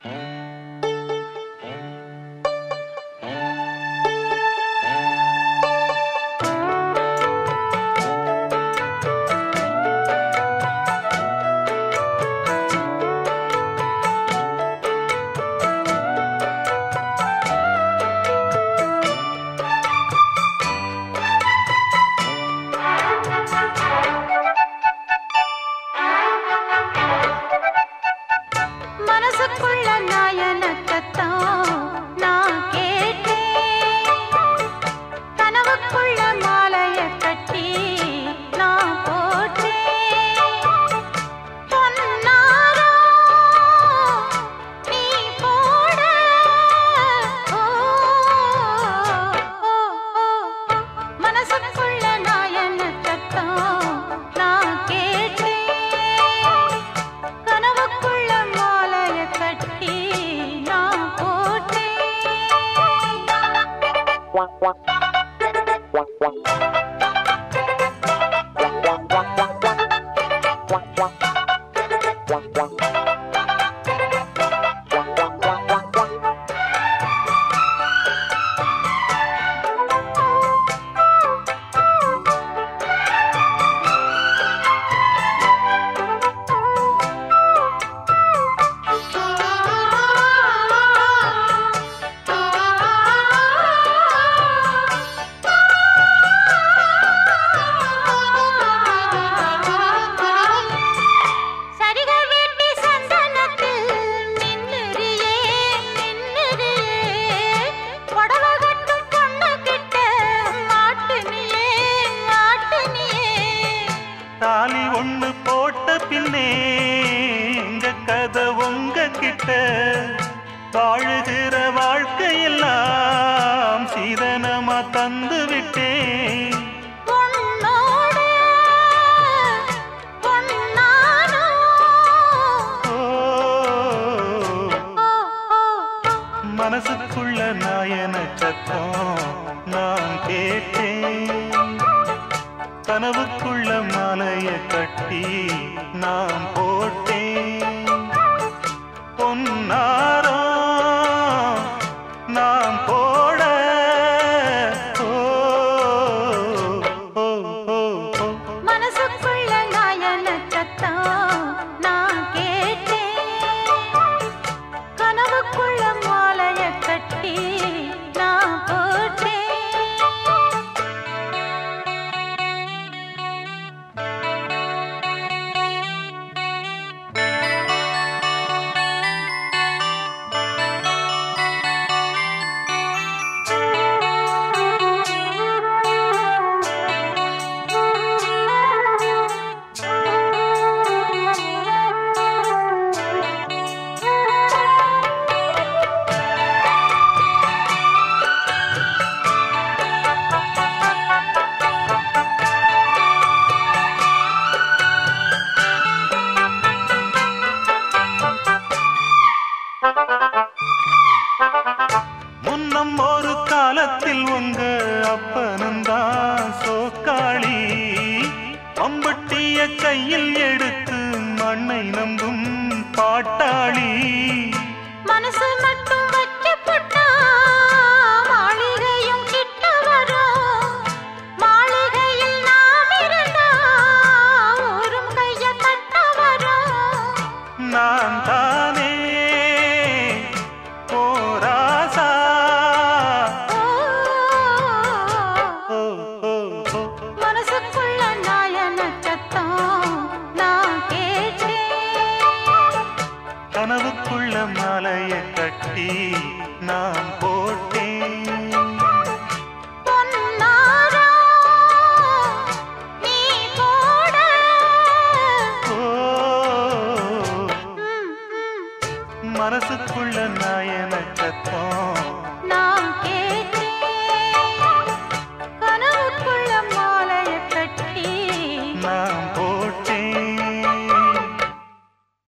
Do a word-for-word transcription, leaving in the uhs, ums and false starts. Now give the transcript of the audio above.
தாலி ஒண்ணு போட்ட பின்னே எங்க கதை உங்க கிட்ட வாழுகிற வாழ்க்கையெல்லாம் சீதனமா தந்து விட்டேன். மனசுக்குள்ள நாயன சத்தம் நான் கேட்டேன். கனவுக்குள்ள மாலைய கட்டி நான் போட்டேன். பொன்னாரம் நான் போட மனசுக்குள்ள நாயன சத்தம் நான் கேட்டேன். கனவுக்குள்ள மாலைய கட்டி நான் போட்டேன். முன்னம் ஒரு காலத்தில் உங்க அப்பனந்தான் சோக்காளி அம்பட்டிய கையில் எடுத்து மண்ணை நம்பும் பாட்டாளி. மனசு மட்டும் வச்சு போட்டா மாளிகையும் கிட்ட வரும். மாளிகையில் நாம் இருந்தா ஊரும் கைய கட்ட வரும். நான் தானே மனசுக்குள்ள நாயன சத்தம் நான் கேட்டேன். கனவுக்குள்ள மாலைய கட்டி